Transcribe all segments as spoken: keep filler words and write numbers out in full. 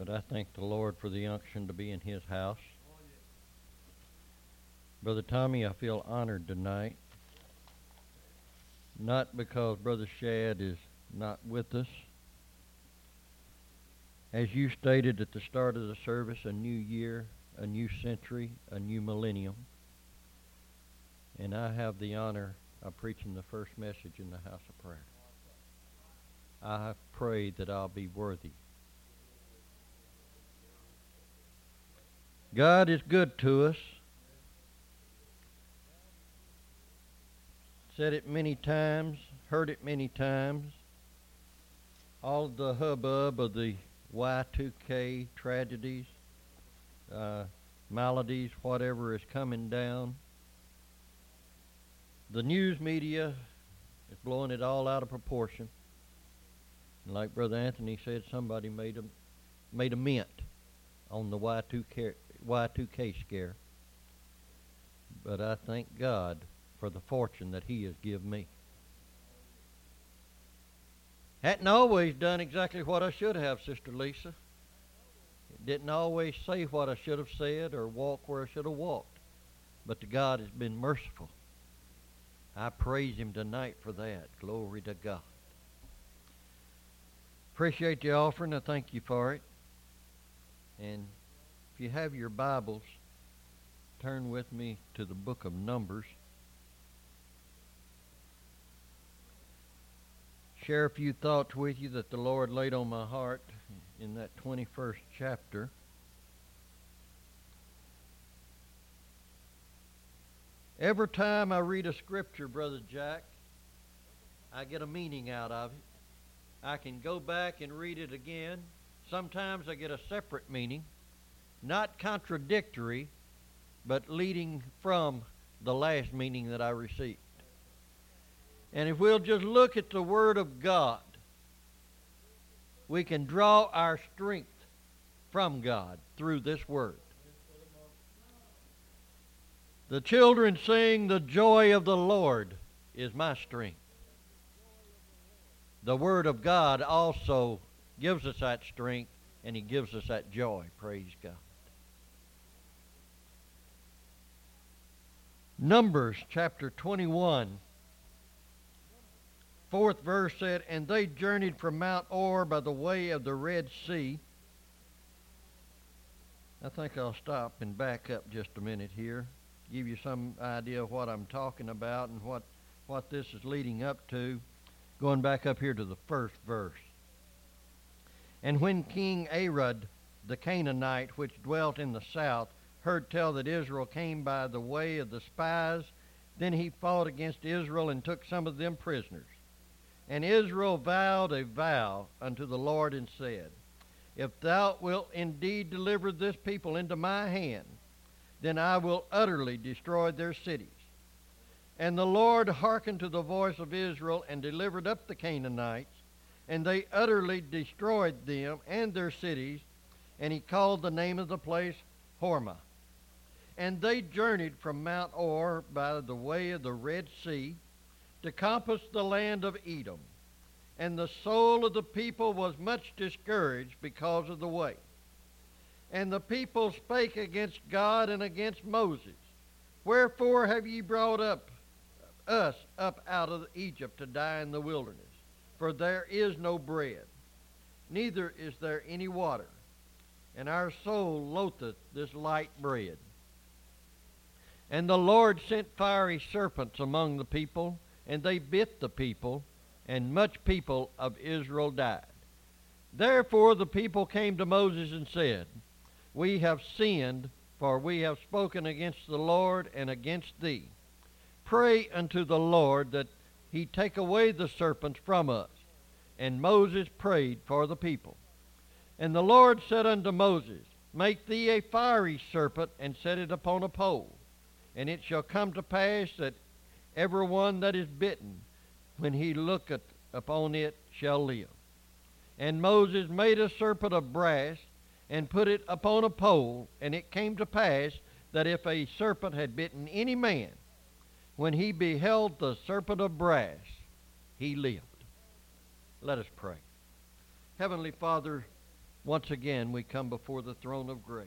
But I thank the Lord for the unction to be in His house. Brother Tommy, I feel honored tonight. Not because Brother Shad is not with us. As you stated at the start of the service, a new year, a new century, a new millennium. And I have the honor of preaching the first message in the house of prayer. I pray that I'll be worthy. God is good to us. Said it many times, heard it many times. All of the hubbub of the Y two K tragedies, uh, maladies, whatever is coming down. The news media is blowing it all out of proportion. And like Brother Anthony said, somebody made a, made a mint on the Y two K, Y two K scare. But I thank God for the fortune that He has given me. Hadn't always done exactly what I should have, Sister Lisa. It didn't always say what I should have said or walk where I should have walked. But to God has been merciful. I praise Him tonight for that. Glory to God. Appreciate the offering. I thank you for it. And if you have your Bibles, turn with me to the book of Numbers. Share a few thoughts with you that the Lord laid on my heart in that twenty-first chapter. Every time I read a scripture, Brother Jack, I get a meaning out of it. I can go back and read it again. Sometimes I get a separate meaning, not contradictory, but leading from the last meaning that I received. And if we'll just look at the Word of God, we can draw our strength from God through this Word. The children sing, "The joy of the Lord is my strength." The Word of God also gives us that strength, and He gives us that joy. Praise God. Numbers chapter twenty-one. Fourth verse said, "And they journeyed from Mount Or by the way of the Red Sea." I think I'll stop and back up just a minute here, give you some idea of what I'm talking about and what, what this is leading up to. Going back up here to the first verse. "And when King Arad the Canaanite, which dwelt in the south, heard tell that Israel came by the way of the spies, then he fought against Israel and took some of them prisoners. And Israel vowed a vow unto the Lord and said, If thou wilt indeed deliver this people into my hand, then I will utterly destroy their cities. And the Lord hearkened to the voice of Israel and delivered up the Canaanites, and they utterly destroyed them and their cities, and he called the name of the place Hormah. And they journeyed from Mount Or by the way of the Red Sea, to compass the land of Edom. And the soul of the people was much discouraged because of the way. And the people spake against God and against Moses, Wherefore have ye brought up us up out of Egypt to die in the wilderness? For there is no bread, neither is there any water, and our soul loatheth this light bread. And the Lord sent fiery serpents among the people, and they bit the people, and much people of Israel died. Therefore the people came to Moses and said, We have sinned, for we have spoken against the Lord and against thee. Pray unto the Lord that he take away the serpents from us. And Moses prayed for the people. And the Lord said unto Moses, Make thee a fiery serpent, and set it upon a pole. And it shall come to pass that every one that is bitten, when he looketh upon it, shall live. And Moses made a serpent of brass, and put it upon a pole. And it came to pass that if a serpent had bitten any man, when he beheld the serpent of brass, he lived. Let us pray. Heavenly Father, once again we come before the throne of grace.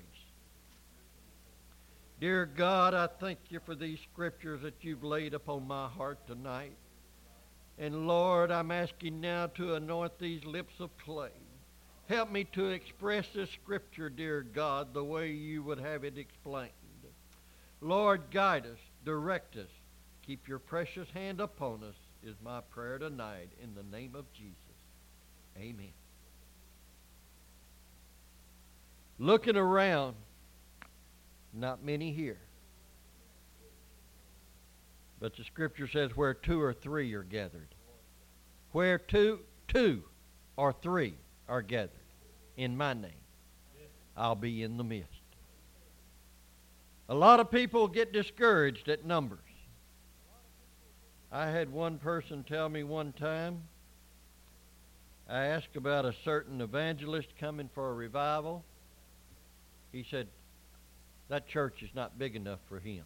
Dear God, I thank you for these scriptures that you've laid upon my heart tonight. And Lord, I'm asking now to anoint these lips of clay. Help me to express this scripture, dear God, the way you would have it explained. Lord, guide us, direct us. Keep your precious hand upon us is my prayer tonight in the name of Jesus. Amen. Looking around, not many here. But the scripture says where two or three are gathered. Where two, two or three are gathered in my name, I'll be in the midst. A lot of people get discouraged at numbers. I had one person tell me one time, I asked about a certain evangelist coming for a revival. He said, that church is not big enough for him.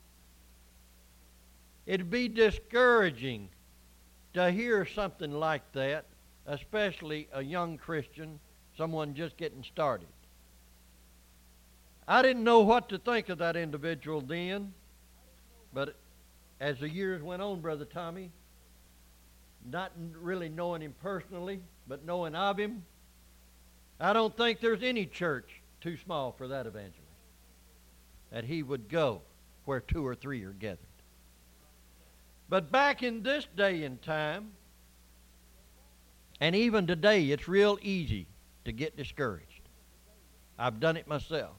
It'd be discouraging to hear something like that, especially a young Christian, someone just getting started. I didn't know what to think of that individual then, but as the years went on, Brother Tommy, not really knowing him personally, but knowing of him, I don't think there's any church too small for that evangelist, that he would go where two or three are gathered. But back in this day and time, and even today, it's real easy to get discouraged. I've done it myself.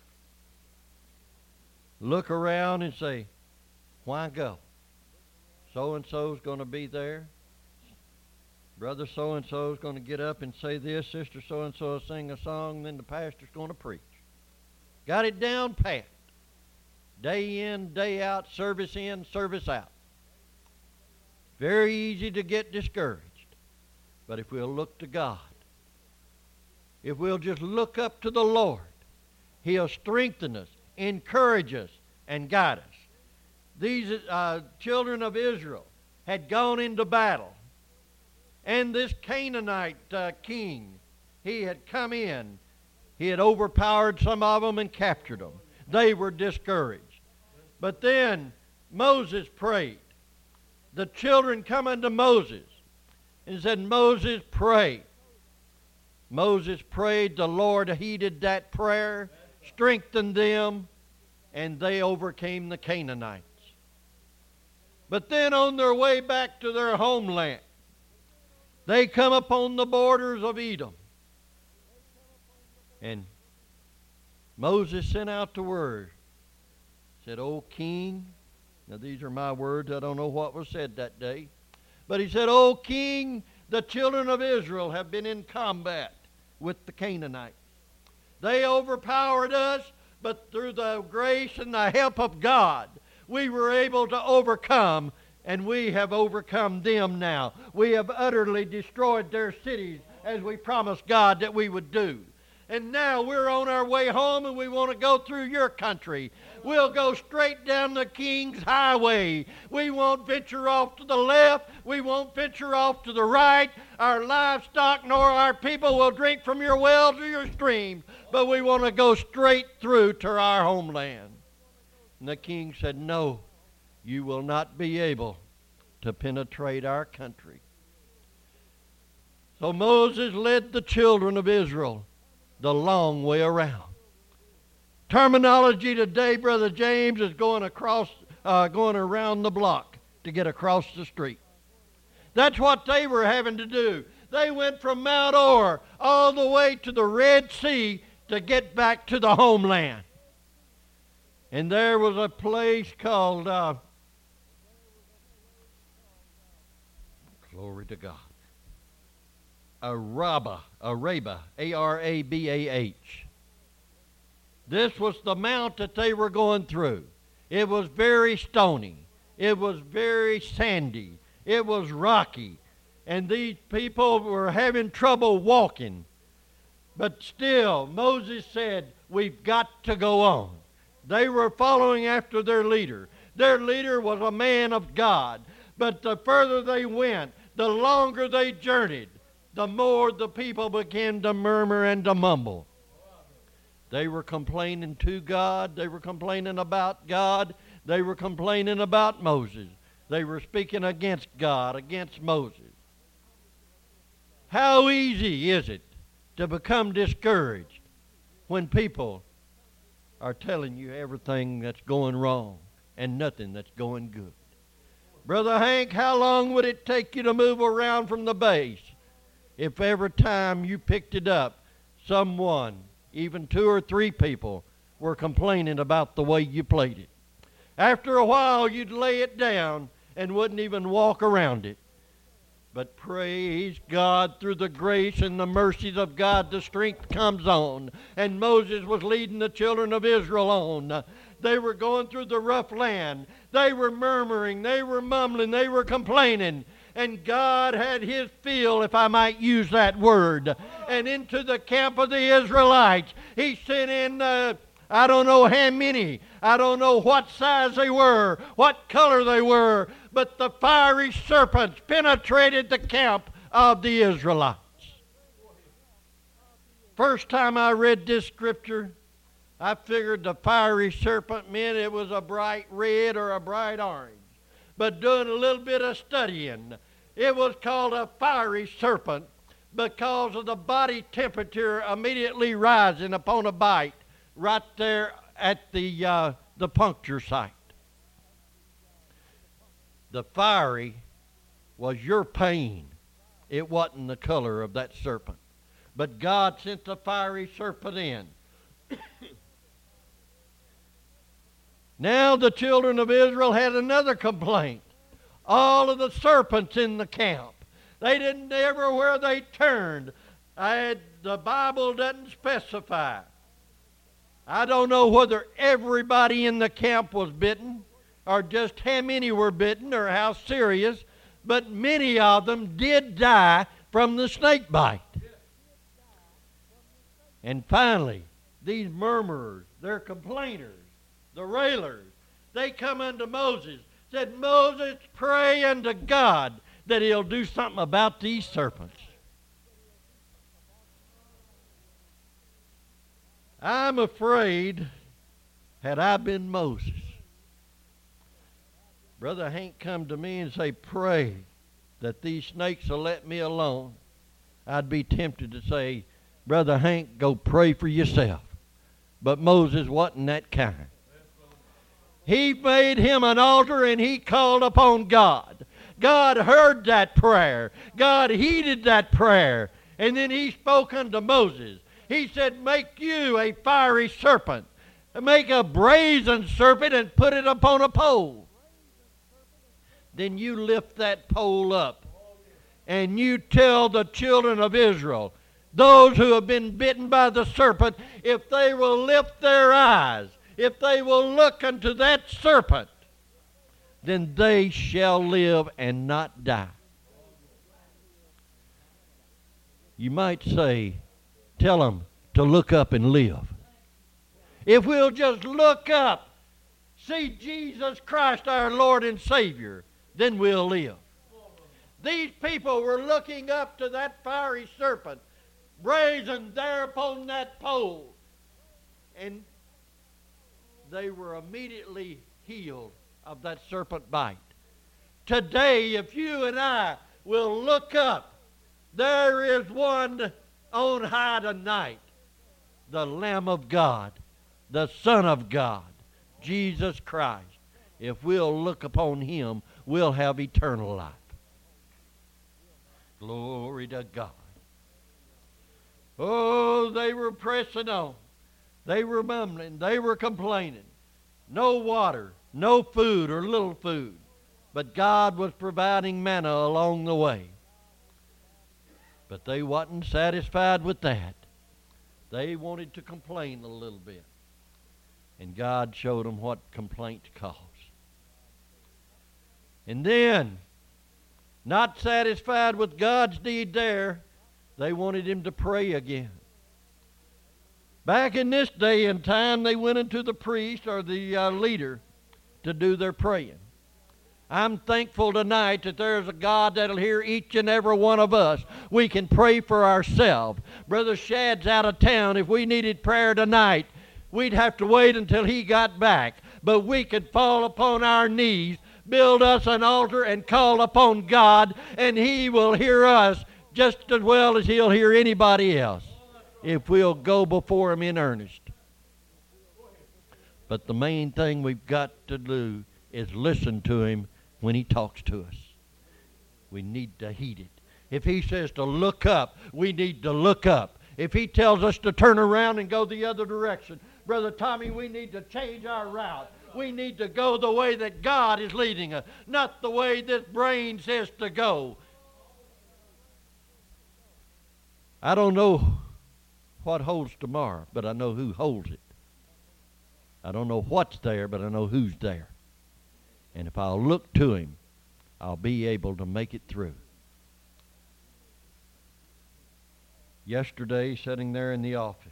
Look around and say, why go? So-and-so's going to be there. Brother so-and-so's going to get up and say this. Sister so-and-so will sing a song, then the pastor's going to preach. Got it down pat. Day in, day out, service in, service out. Very easy to get discouraged. But if we'll look to God, if we'll just look up to the Lord, He'll strengthen us, encourage us, and guide us. These uh, children of Israel had gone into battle. And this Canaanite uh, king, he had come in. He had overpowered some of them and captured them. They were discouraged. But then Moses prayed. The children come unto Moses and said, Moses, pray. Moses prayed. The Lord heeded that prayer, strengthened them, and they overcame the Canaanites. But then on their way back to their homeland, they come upon the borders of Edom. And Moses sent out the word. Said, O king, now these are my words, I don't know what was said that day. But he said, O king, the children of Israel have been in combat with the Canaanites. They overpowered us, but through the grace and the help of God, we were able to overcome, and we have overcome them now. We have utterly destroyed their cities as we promised God that we would do. And now we're on our way home and we want to go through your country. We'll go straight down the King's Highway. We won't venture off to the left. We won't venture off to the right. Our livestock nor our people will drink from your wells or your streams. But we want to go straight through to our homeland. And the king said, no, you will not be able to penetrate our country. So Moses led the children of Israel the long way around. Terminology today, Brother James, is going across, uh, going around the block to get across the street. That's what they were having to do. They went from Mount Or all the way to the Red Sea to get back to the homeland. And there was a place called, uh, glory to God, Araba, Araba, A R A B A H. This was the mount that they were going through. It was very stony. It was very sandy. It was rocky. And these people were having trouble walking. But still, Moses said, we've got to go on. They were following after their leader. Their leader was a man of God. But the further they went, the longer they journeyed, the more the people began to murmur and to mumble. They were complaining to God. They were complaining about God. They were complaining about Moses. They were speaking against God, against Moses. How easy is it to become discouraged when people are telling you everything that's going wrong and nothing that's going good? Brother Hank, how long would it take you to move around from the base if every time you picked it up, someone, even two or three people, were complaining about the way you played it? After a while, you'd lay it down and wouldn't even walk around it. But praise God, through the grace and the mercies of God, the strength comes on. And Moses was leading the children of Israel on. They were going through the rough land. They were murmuring. They were mumbling. They were complaining. And God had his fill, if I might use that word. And into the camp of the Israelites, he sent in, uh, I don't know how many. I don't know what size they were, what color they were. But the fiery serpents penetrated the camp of the Israelites. First time I read this scripture, I figured the fiery serpent meant it was a bright red or a bright orange. But doing a little bit of studying, it was called a fiery serpent because of the body temperature immediately rising upon a bite right there at the, uh, the puncture site. The fiery was your pain. It wasn't the color of that serpent. But God sent the fiery serpent in. Now the children of Israel had another complaint. All of the serpents in the camp. They didn't, everywhere they turned. I had, the Bible doesn't specify. I don't know whether everybody in the camp was bitten, or just how many were bitten, or how serious, but many of them did die from the snake bite. And finally, these murmurers, they're complainers, the railers, they come unto Moses, said, Moses, pray unto God that he'll do something about these serpents. I'm afraid, had I been Moses, Brother Hank come to me and say, pray that these snakes will let me alone, I'd be tempted to say, Brother Hank, go pray for yourself. But Moses wasn't that kind. He made him an altar and he called upon God. God heard that prayer. God heeded that prayer. And then he spoke unto Moses. He said, make you a fiery serpent. Make a brazen serpent and put it upon a pole. Then you lift that pole up and you tell the children of Israel, those who have been bitten by the serpent, if they will lift their eyes, if they will look unto that serpent, then they shall live and not die. You might say, tell them to look up and live. If we'll just look up, see Jesus Christ our Lord and Savior, then we'll live. These people were looking up to that fiery serpent, brazen there upon that pole, and they were immediately healed of that serpent bite. Today, if you and I will look up, there is one on high tonight, the Lamb of God, the Son of God, Jesus Christ. If we'll look upon him, we'll have eternal life. Glory to God. Oh, they were pressing on. They were mumbling. They were complaining. No water, no food or little food. But God was providing manna along the way. But they wasn't satisfied with that. They wanted to complain a little bit. And God showed them what complaints cause. And then, not satisfied with God's deed there, they wanted him to pray again. Back in this day and time, they went into the priest or the uh, leader to do their praying. I'm thankful tonight that there's a God that'll hear each and every one of us. We can pray for ourselves. Brother Shad's out of town. If we needed prayer tonight, we'd have to wait until he got back. But we could fall upon our knees, build us an altar, and call upon God, and he will hear us just as well as he'll hear anybody else if we'll go before him in earnest. But the main thing we've got to do is listen to him when he talks to us. We need to heed it. If he says to look up, we need to look up. If he tells us to turn around and go the other direction, Brother Tommy, we need to change our route. We need to go the way that God is leading us, not the way this brain says to go. I don't know what holds tomorrow, but I know who holds it. I don't know what's there, but I know who's there. And if I'll look to him, I'll be able to make it through. Yesterday, sitting there in the office,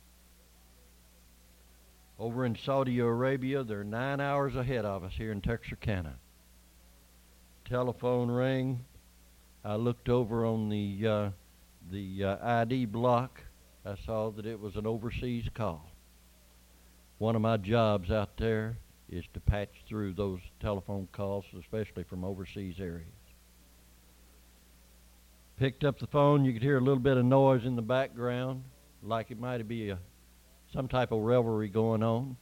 over in Saudi Arabia, they're nine hours ahead of us here in Texarkana. Telephone rang. I looked over on the uh, the uh, I D block. I saw that it was an overseas call. One of my jobs out there is to patch through those telephone calls, especially from overseas areas. Picked up the phone. You could hear a little bit of noise in the background, like it might be a, some type of revelry going on.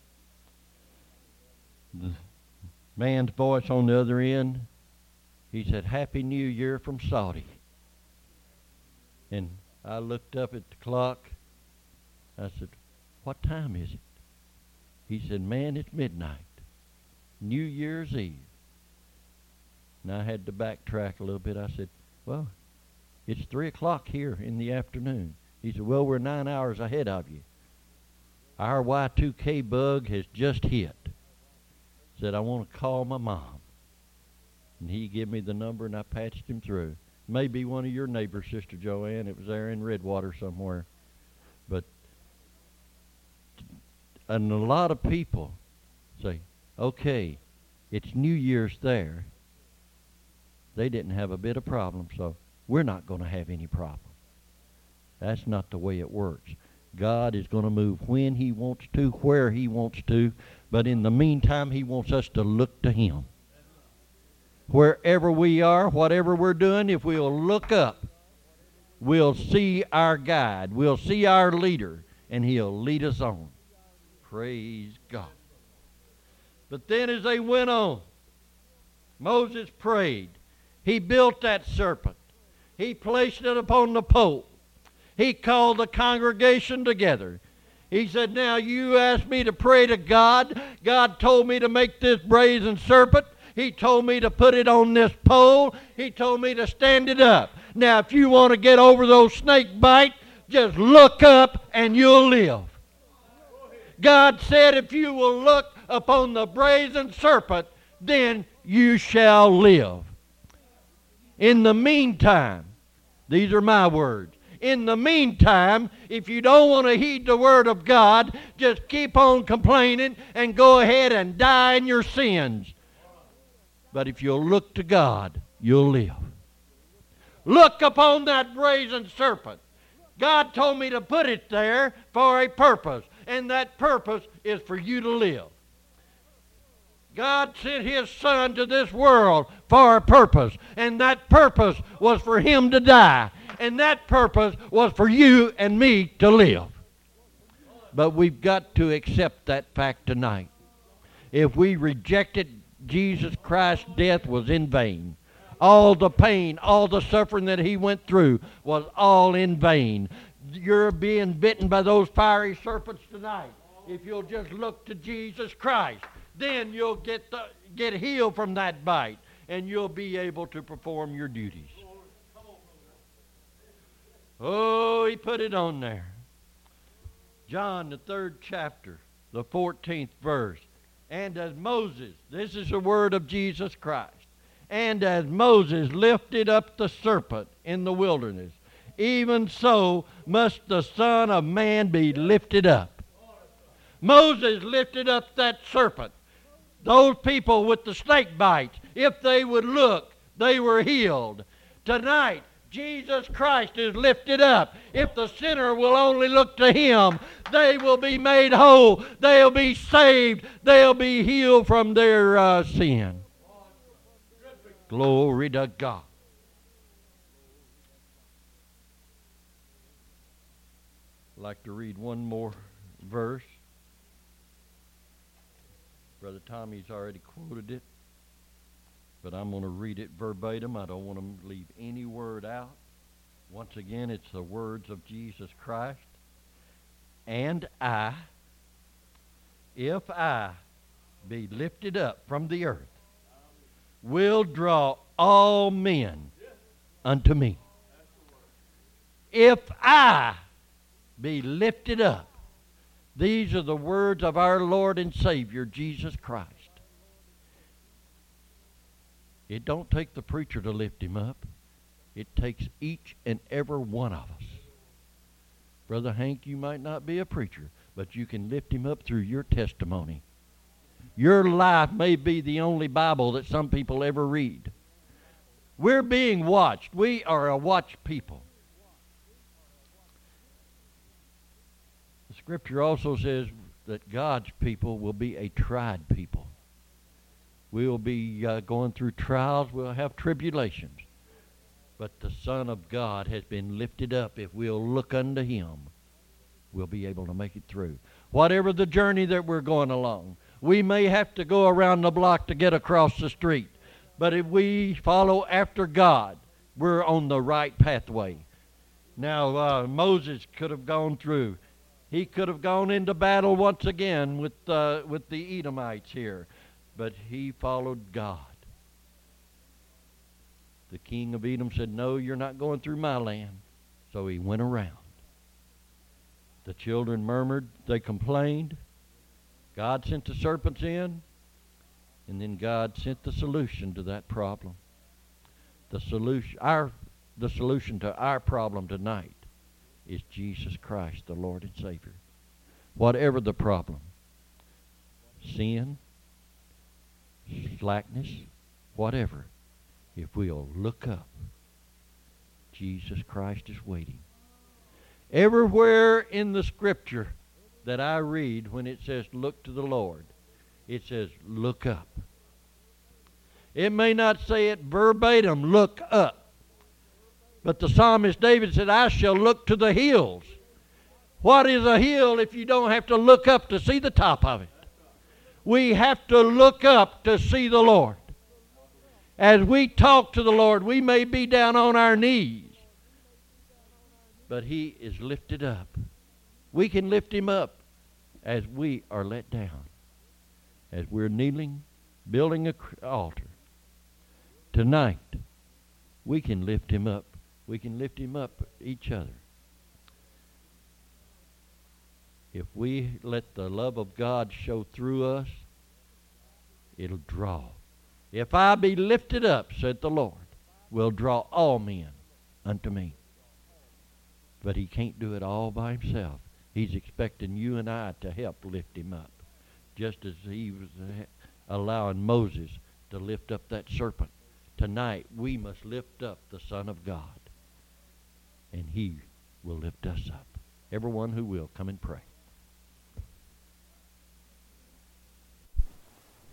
The man's voice on the other end, he said, "Happy New Year from Saudi." And I looked up at the clock. I said, "What time is it?" He said, "Man, it's midnight. New Year's Eve." And I had to backtrack a little bit. I said, "Well, it's three o'clock here in the afternoon." He said, "Well, we're nine hours ahead of you. Our Y two K bug has just hit." Said, "I want to call my mom." And he gave me the number, and I patched him through. Maybe one of your neighbors, Sister Joanne. It was there in Redwater somewhere. But, and a lot of people say, "Okay, it's New Year's there." They didn't have a bit of problem, so we're not going to have any problem. That's not the way it works. God is going to move when he wants to, where he wants to, but in the meantime, he wants us to look to him. Wherever we are, whatever we're doing, if we'll look up, we'll see our guide, we'll see our leader, and he'll lead us on. Praise God. But then as they went on, Moses prayed. He built that serpent. He placed it upon the pole. He called the congregation together. He said, "Now you asked me to pray to God. God told me to make this brazen serpent. He told me to put it on this pole. He told me to stand it up. Now if you want to get over those snake bites, just look up and you'll live." God said, if you will look upon the brazen serpent, then you shall live. In the meantime, these are my words. In the meantime, if you don't want to heed the word of God, just keep on complaining and go ahead and die in your sins. But if you'll look to God, you'll live. Look upon that brazen serpent. God told me to put it there for a purpose, and that purpose is for you to live. God sent his Son to this world for a purpose, and that purpose was for him to die, and that purpose was for you and me to live. But we've got to accept that fact tonight. If we rejected Jesus Christ's death was in vain. All the pain, all the suffering that he went through was all in vain. You're being bitten by those fiery serpents tonight. If you'll just look to Jesus Christ, then you'll get the, get healed from that bite, and you'll be able to perform your duties. Oh, he put it on there. John, the third chapter, the fourteenth verse. And as Moses, this is the word of Jesus Christ, and as Moses lifted up the serpent in the wilderness, even so must the Son of Man be lifted up. Moses lifted up that serpent. Those people with the snake bites, if they would look, they were healed. Tonight, Jesus Christ is lifted up. If the sinner will only look to Him, they will be made whole. They'll be saved. They'll be healed from their uh, sin. Glory to God. I'd like to read one more verse. Brother Tommy's already quoted it, but I'm going to read it verbatim. I don't want to leave any word out. Once again, it's the words of Jesus Christ. And I, if I be lifted up from the earth, will draw all men unto me. If I be lifted up. These are the words of our Lord and Savior, Jesus Christ. It don't take the preacher to lift him up. It takes each and every one of us. Brother Hank, you might not be a preacher, but you can lift him up through your testimony. Your life may be the only Bible that some people ever read. We're being watched. We are a watched people. The Scripture also says that God's people will be a tried people. We'll be uh, going through trials. We'll have tribulations. But the Son of God has been lifted up. If we'll look unto Him, we'll be able to make it through. Whatever the journey that we're going along, we may have to go around the block to get across the street. But if we follow after God, we're on the right pathway. Now, uh, Moses could have gone through. He could have gone into battle once again with, uh, with the Edomites here. But he followed God. The king of Edom said, no, you're not going through my land. So he went around. The children murmured. They complained. God sent the serpents in. And then God sent the solution to that problem. The solution, our, the solution to our problem tonight is Jesus Christ, the Lord and Savior. Whatever the problem, sin, slackness, whatever, if we'll look up, Jesus Christ is waiting. Everywhere in the Scripture that I read, when it says look to the Lord, it says look up. It may not say it verbatim, look up. But the psalmist David said, I shall look to the hills. What is a hill if you don't have to look up to see the top of it? We have to look up to see the Lord. As we talk to the Lord, we may be down on our knees, but He is lifted up. We can lift Him up as we are let down, as we're kneeling, building an altar. Tonight, we can lift Him up. We can lift Him up each other. If we let the love of God show through us, it'll draw. If I be lifted up, said the Lord, will draw all men unto me. But He can't do it all by Himself. He's expecting you and I to help lift Him up, just as He was allowing Moses to lift up that serpent. Tonight, we must lift up the Son of God, and He will lift us up. Everyone who will, come and pray.